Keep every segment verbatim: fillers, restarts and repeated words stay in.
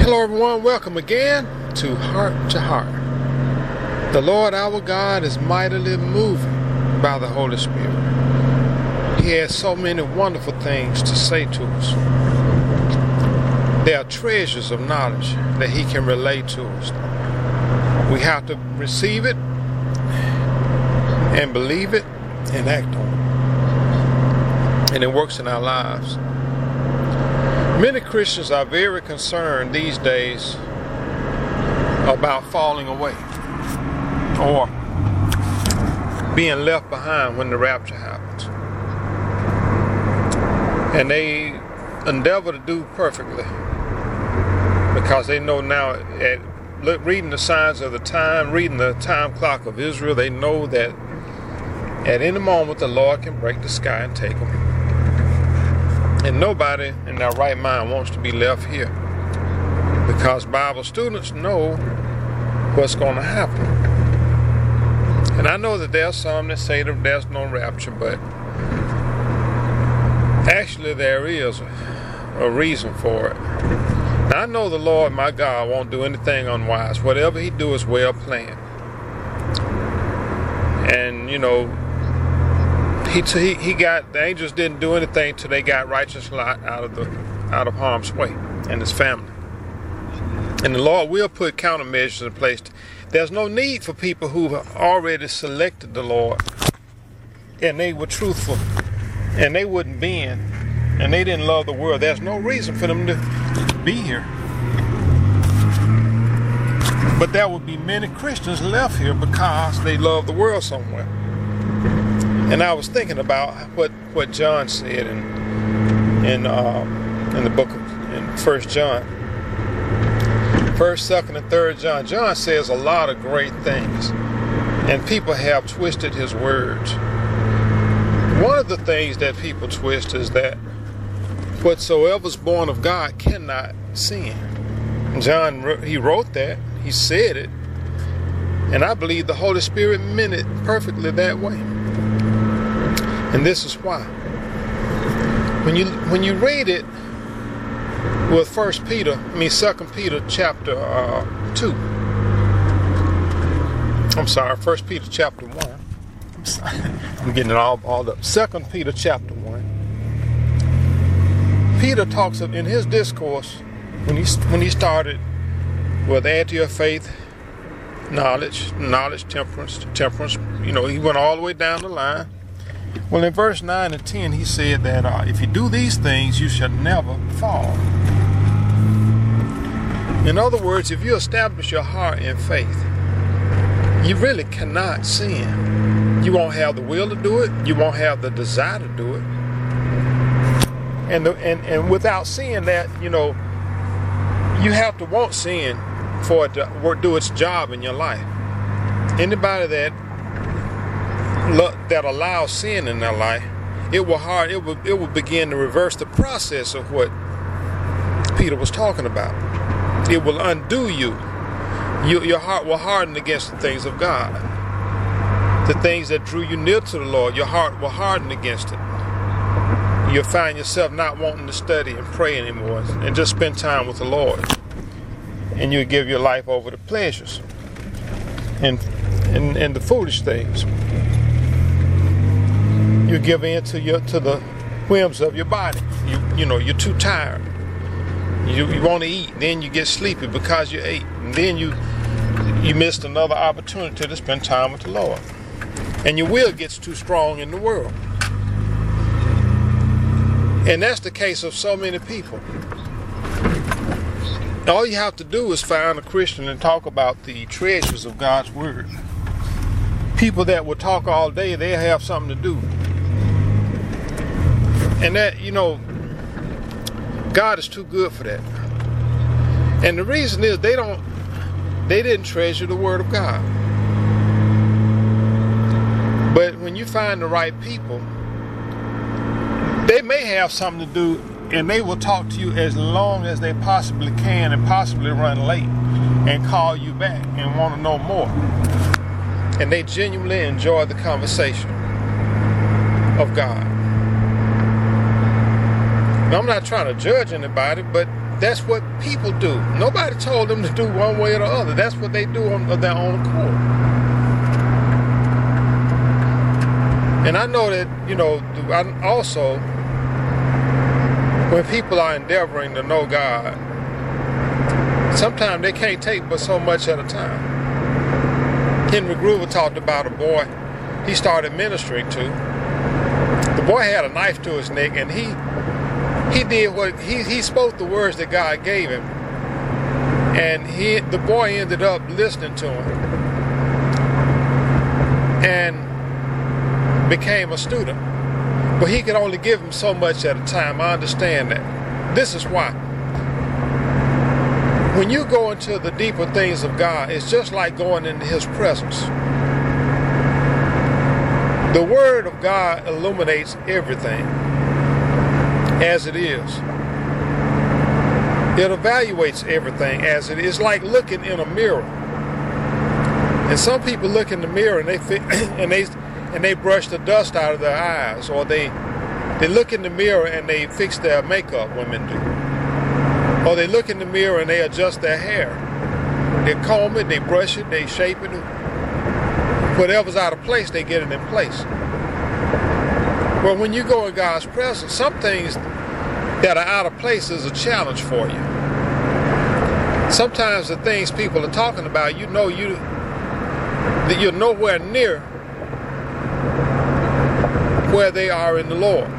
Hello everyone, welcome again to Heart to Heart. The Lord our God is mightily moving by the Holy Spirit. He has so many wonderful things to say to us. There are treasures of knowledge that He can relate to us. We have to receive it and believe it and act on it. And it works in our lives. Many Christians are very concerned these days about falling away or being left behind when the rapture happens. And they endeavor to do perfectly because they know now, at look, reading the signs of the time, reading the time clock of Israel, they know that at any moment the Lord can break the sky and take them. And nobody in their right mind wants to be left here, because Bible students know what's going to happen. And I know that there are some that say that there's no rapture, but actually there is a reason for it. Now, I know the Lord my God won't do anything unwise. Whatever He do is well planned. And you know, He, he he got the angels didn't do anything till they got righteous Lot out of the out of harm's way and his family. And the Lord will put countermeasures in place. There's no need for people who have already selected the Lord and they were truthful and they wouldn't bend and they didn't love the world. There's no reason for them to be here. But there will be many Christians left here because they love the world somewhere. And I was thinking about what, what John said in in uh, in the book of in First John, First, Second, and Third John. John says a lot of great things, and people have twisted his words. One of the things that people twist is that whatsoever's born of God cannot sin. John, he wrote that, he said it, and I believe the Holy Spirit meant it perfectly that way. And this is why. When you when you read it with First Peter, I mean Second Peter chapter uh, two. I'm sorry, First Peter chapter one. I'm sorry, I'm getting it all all up. Second Peter chapter one. Peter talks of, in his discourse when he when he started with add to your faith knowledge, knowledge, temperance, temperance. You know, he went all the way down the line. Well, in verse nine and ten, he said that uh, if you do these things, you shall never fall. In other words, if you establish your heart in faith, you really cannot sin. You won't have the will to do it. You won't have the desire to do it. And, the, and, and without seeing that, you know, you have to want sin for it to work, do its job in your life. Anybody that that allows sin in their life, it will hard it will it will begin to reverse the process of what Peter was talking about. It will undo you. you your heart will harden against the things of God. The things that drew you near to the Lord, your heart will harden against it. You'll find yourself not wanting to study and pray anymore and just spend time with the Lord. And you'll give your life over to pleasures and and, and the foolish things. You give in to your to the whims of your body. You you know you're too tired. You you want to eat, then you get sleepy because you ate, and then you you missed another opportunity to spend time with the Lord. And your will gets too strong in the world. And that's the case of so many people. All you have to do is find a Christian and talk about the treasures of God's Word. People that will talk all day, they have something to do. And that, you know, God is too good for that. And the reason is they don't, they didn't treasure the Word of God. But when you find the right people, they may have something to do, and they will talk to you as long as they possibly can and possibly run late and call you back and want to know more. And they genuinely enjoy the conversation of God. Now, I'm not trying to judge anybody, but that's what people do. Nobody told them to do one way or the other. That's what they do on their own accord. And I know that, you know, I also, when people are endeavoring to know God, sometimes they can't take but so much at a time. Henry Groover talked about a boy he started ministering to. The boy had a knife to his neck, and he he did what he he spoke the words that God gave him, and he the boy ended up listening to him and became a student. But he could only give him so much at a time. I understand that. This is why. When you go into the deeper things of God, it's just like going into His presence. The Word of God illuminates everything as it is. It evaluates everything as it is. It's like looking in a mirror. And some people look in the mirror and they fit, and they and they brush the dust out of their eyes, or they they look in the mirror and they fix their makeup. Women do. Or they look in the mirror and they adjust their hair. They comb it, they brush it, they shape it. Whatever's out of place, they get it in place. Well, when you go in God's presence, some things that are out of place is a challenge for you. Sometimes the things people are talking about, you know you that you're nowhere near where they are in the Lord.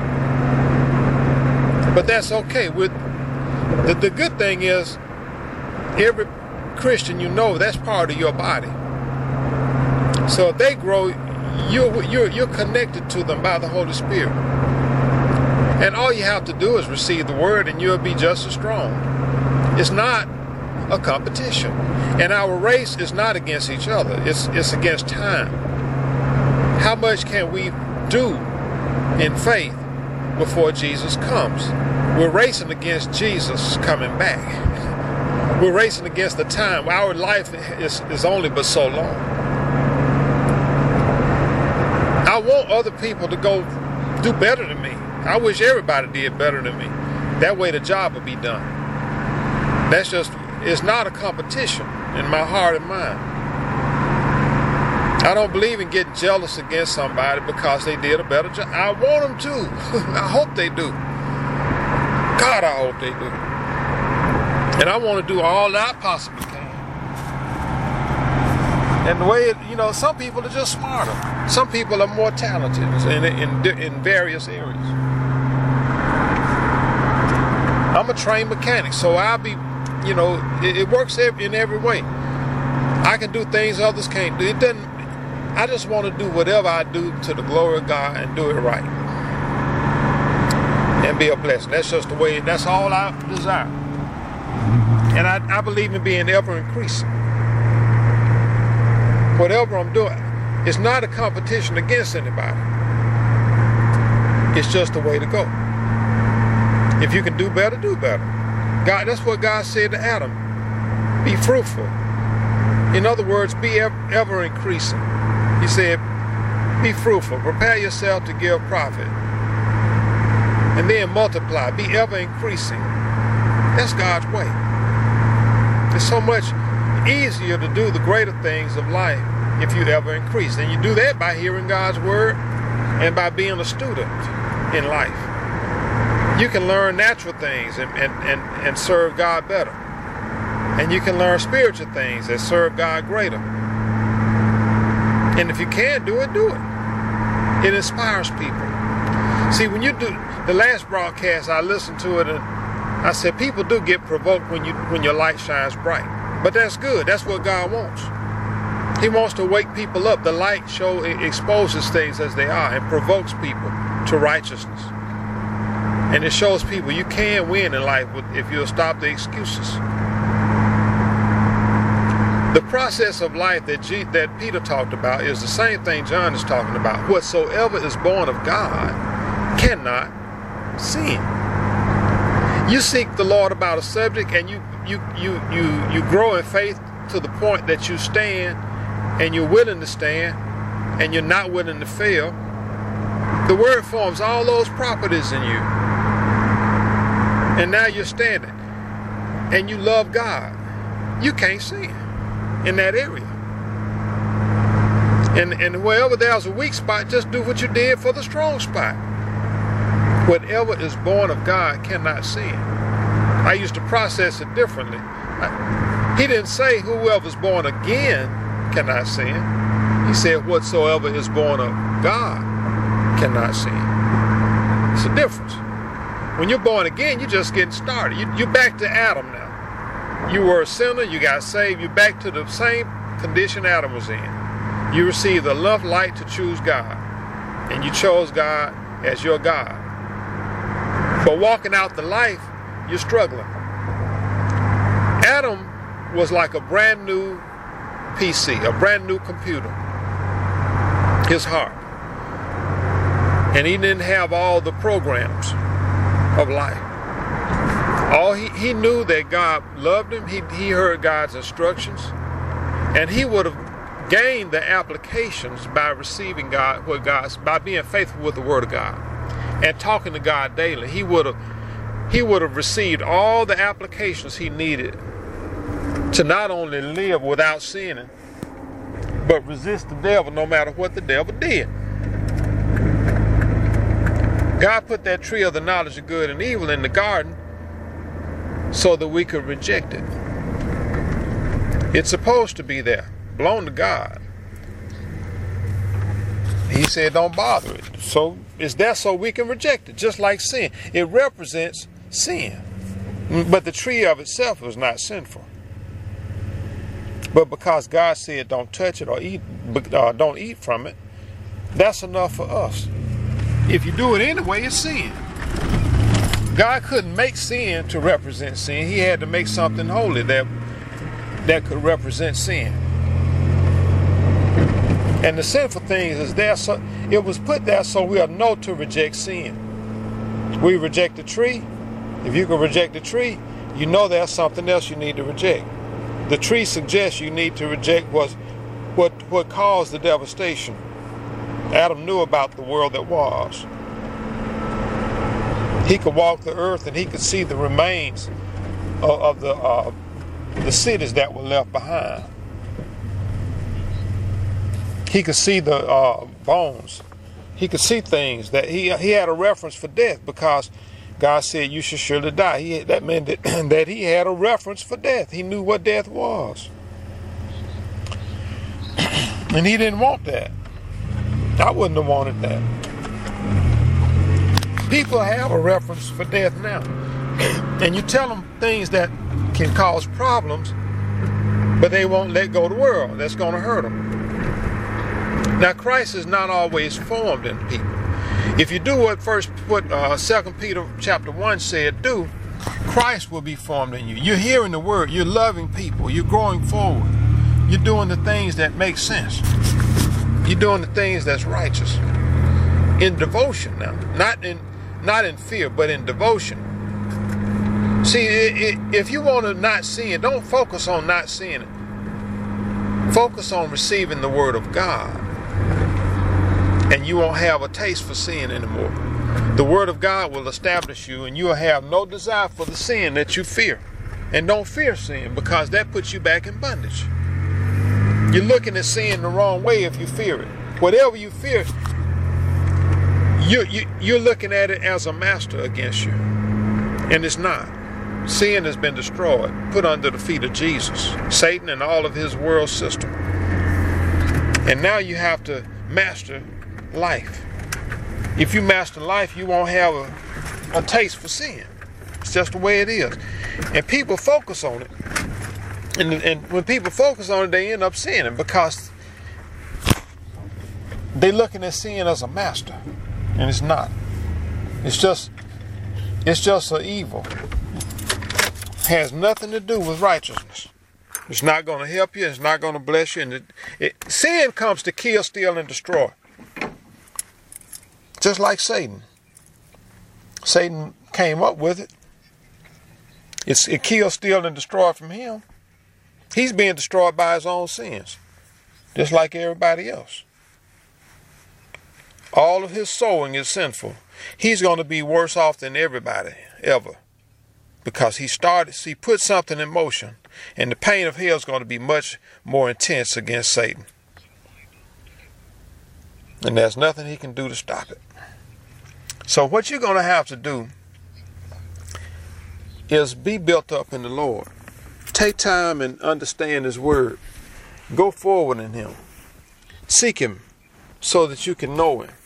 But that's okay. With The, the good thing is, every Christian you know, that's part of your body. So if they grow, you're, you're, you're connected to them by the Holy Spirit. And all you have to do is receive the Word and you'll be just as strong. It's not a competition. And our race is not against each other. It's, it's against time. How much can we do in faith before Jesus comes? We're racing against Jesus coming back. We're racing against the time. Our life is, is only but so long. I want other people to go do better than me. I wish everybody did better than me. That way the job would be done. That's just, it's not a competition in my heart and mind. I don't believe in getting jealous against somebody because they did a better job. I want them to. I hope they do. God, I hope they do. And I want to do all that I possibly can. And the way, it, you know, some people are just smarter. Some people are more talented in, in, in various areas. I'm a trained mechanic, so I'll be, you know, it, it works in every way. I can do things others can't do. It doesn't, I just want to do whatever I do to the glory of God and do it right. And be a blessing. That's just the way, that's all I desire. And I, I believe in being ever increasing. Whatever I'm doing, it's not a competition against anybody. It's just the way to go. If you can do better, do better. God, that's what God said to Adam. Be fruitful. In other words, be ever, ever increasing. He said, be fruitful. Prepare yourself to give profit. And then multiply. Be ever increasing. That's God's way. It's so much easier to do the greater things of life if you ever increase. And you do that by hearing God's word and by being a student in life. You can learn natural things and, and, and, and serve God better. And you can learn spiritual things that serve God greater. And if you can't do it, do it. It inspires people. See, when you do the last broadcast, I listened to it and I said people do get provoked when you when your light shines bright. But that's good. That's what God wants. He wants to wake people up. The light show it exposes things as they are and provokes people to righteousness. And it shows people you can win in life if you'll stop the excuses. The process of life that G, that Peter talked about is the same thing John is talking about. Whatsoever is born of God cannot sin. You seek the Lord about a subject and you you you you you grow in faith to the point that you stand and you're willing to stand and you're not willing to fail. The word forms all those properties in you. And now you're standing. and you love God, you can't sin in that area. And, and wherever there's a weak spot, just do what you did for the strong spot. Whatever is born of God cannot sin. I used to process it differently. I, he didn't say whoever's born again cannot sin. He said whatsoever is born of God cannot sin. It's a difference. When you're born again, you're just getting started. You, you're back to Adam now. You were a sinner, you got saved, you're back to the same condition Adam was in. You received enough light to choose God, and you chose God as your God. But walking out the life, you're struggling. Adam was like a brand new P C, a brand new computer, his heart. And he didn't have all the programs of life. All he, he knew that God loved him. He, he heard God's instructions, and he would have gained the applications by receiving God, what God's, by being faithful with the Word of God and talking to God daily. He would have he would have received all the applications he needed to not only live without sinning, but resist the devil no matter what the devil did. God put that tree of the knowledge of good and evil in the garden so that we could reject it. It's supposed to be there. Belong to God. He said don't bother it. So it's there so we can reject it, just like sin. It represents sin. But the tree of itself was not sinful. But because God said don't touch it or eat, uh, don't eat from it, that's enough for us. If you do it anyway, it's sin. God couldn't make sin to represent sin. He had to make something holy that, that could represent sin. And the sinful things is there, so it was put there so we'll know to reject sin. We reject the tree. If you can reject the tree, you know there's something else you need to reject. The tree suggests you need to reject what, what, what caused the devastation. Adam knew about the world that was. He could walk the earth and he could see the remains of, of the, uh, the cities that were left behind. He could see the uh, bones. He could see things that he he had a reference for death because God said you should surely die. He, that meant that, that he had a reference for death. He knew what death was. And he didn't want that. I wouldn't have wanted that. People have a reference for death now. And you tell them things that can cause problems, but they won't let go of the world. That's going to hurt them. Now, Christ is not always formed in people. If you do what first, what uh, Second Peter chapter one said, do, Christ will be formed in you. You're hearing the word. You're loving people. You're growing forward. You're doing the things that make sense. You're doing the things that's righteous. In devotion now, not in not in fear, but in devotion. See, it, it, if you want to not sin, don't focus on not sinning. Focus on receiving the word of God. And you won't have a taste for sin anymore. The word of God will establish you, and you will have no desire for the sin that you fear. And don't fear sin, because that puts you back in bondage. You're looking at sin the wrong way if you fear it. Whatever you fear, you, you, you're looking at it as a master against you. And it's not. Sin has been destroyed, put under the feet of Jesus, Satan and all of his world system. And now you have to master life. If you master life, you won't have a, a taste for sin. It's just the way it is. And people focus on it. And, and when people focus on it, they end up sinning because they're looking at sin as a master. And it's not. It's just, it's just an evil. It has nothing to do with righteousness. It's not going to help you. It's not going to bless you. And it, it, sin comes to kill, steal, and destroy. Just like Satan. Satan came up with it. It's, it kills, steal, and destroy from him. He's being destroyed by his own sins. Just like everybody else. All of his sowing is sinful. He's going to be worse off than everybody ever. because he started, he put something in motion, and the pain of hell is going to be much more intense against Satan. And there's nothing he can do to stop it. So what you're going to have to do is be built up in the Lord. Take time and understand his word. Go forward in him. Seek him so that you can know him.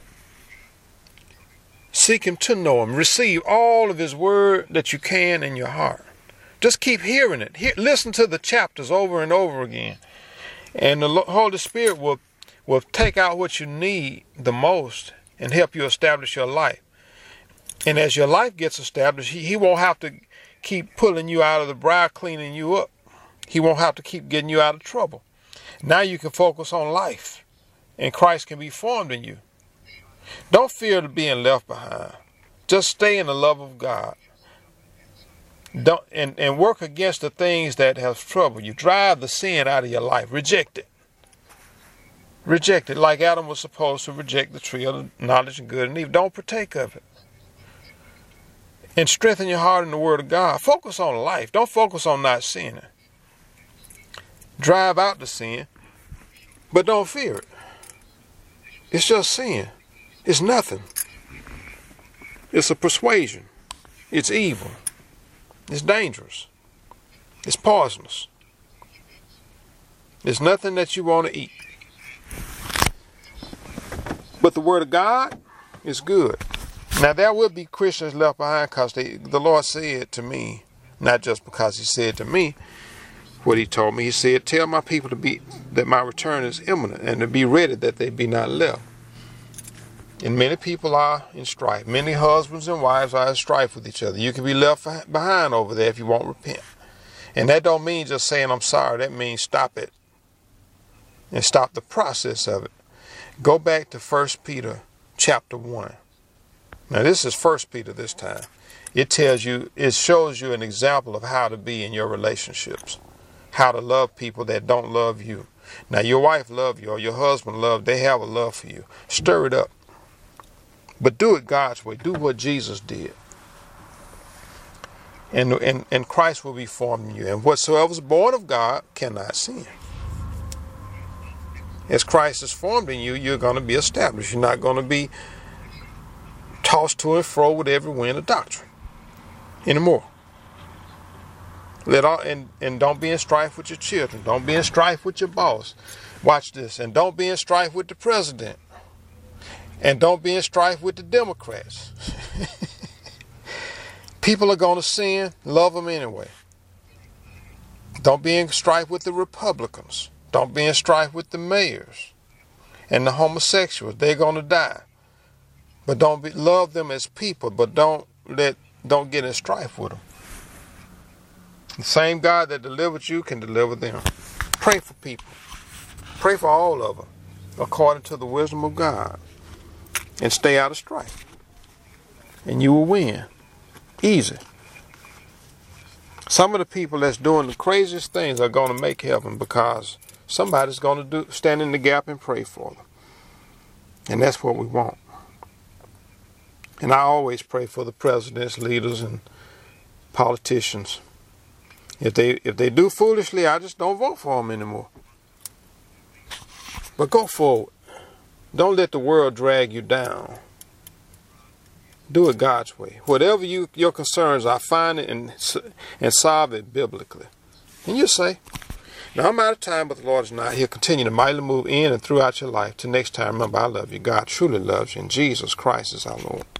Seek him to know him. Receive all of his word that you can in your heart. Just keep hearing it. Hear, listen to the chapters over and over again. And the Holy Spirit will, will take out what you need the most and help you establish your life. And as your life gets established, he, he won't have to keep pulling you out of the briar, cleaning you up. He won't have to keep getting you out of trouble. Now you can focus on life, and Christ can be formed in you. Don't fear being left behind. Just stay in the love of God. Don't and, and work against the things that have troubled you. Drive the sin out of your life. Reject it. Reject it like Adam was supposed to reject the tree of the knowledge of good and evil. Don't partake of it. And strengthen your heart in the word of God. Focus on life. Don't focus on not sinning. Drive out the sin, but don't fear it. It's just sin. It's nothing. It's a persuasion. It's evil. It's dangerous. It's poisonous. There's nothing that you want to eat. But the word of God is good. Now there will be Christians left behind because they, the Lord said to me, not just because he said to me what he told me. He said, tell my people to be that my return is imminent and to be ready that they be not left. And many people are in strife. Many husbands and wives are in strife with each other. You can be left behind over there if you won't repent. And that don't mean just saying I'm sorry. That means stop it and stop the process of it. Go back to First Peter chapter one. Now this is First Peter this time. It tells you, it shows you an example of how to be in your relationships. How to love people that don't love you. Now your wife love you or your husband love, they have a love for you. Stir it up. But do it God's way. Do what Jesus did. And, and, and Christ will be formed in you. And whatsoever is born of God cannot sin. As Christ is formed in you, you're going to be established. You're not going to be tossed to and fro with every wind of doctrine anymore. Let all and, and don't be in strife with your children. Don't be in strife with your boss. Watch this. And don't be in strife with the president. And don't be in strife with the Democrats. People are going to sin. Love them anyway. Don't be in strife with the Republicans. Don't be in strife with the mayors and the homosexuals. They're going to die. But don't be, love them as people. But don't let don't get in strife with them. The same God that delivered you can deliver them. Pray for people. Pray for all of them according to the wisdom of God. And stay out of strife. And you will win. Easy. Some of the people that's doing the craziest things are going to make heaven because somebody's going to do stand in the gap and pray for them. And that's what we want. And I always pray for the presidents, leaders, and politicians. If they if they do foolishly, I just don't vote for them anymore. But go forward. Don't let the world drag you down. Do it God's way. Whatever you your concerns are, find it and, and solve it biblically. And you say, now I'm out of time, but the Lord is not. He'll continue to mightily move in and throughout your life. Till next time, remember, I love you. God truly loves you, and Jesus Christ is our Lord.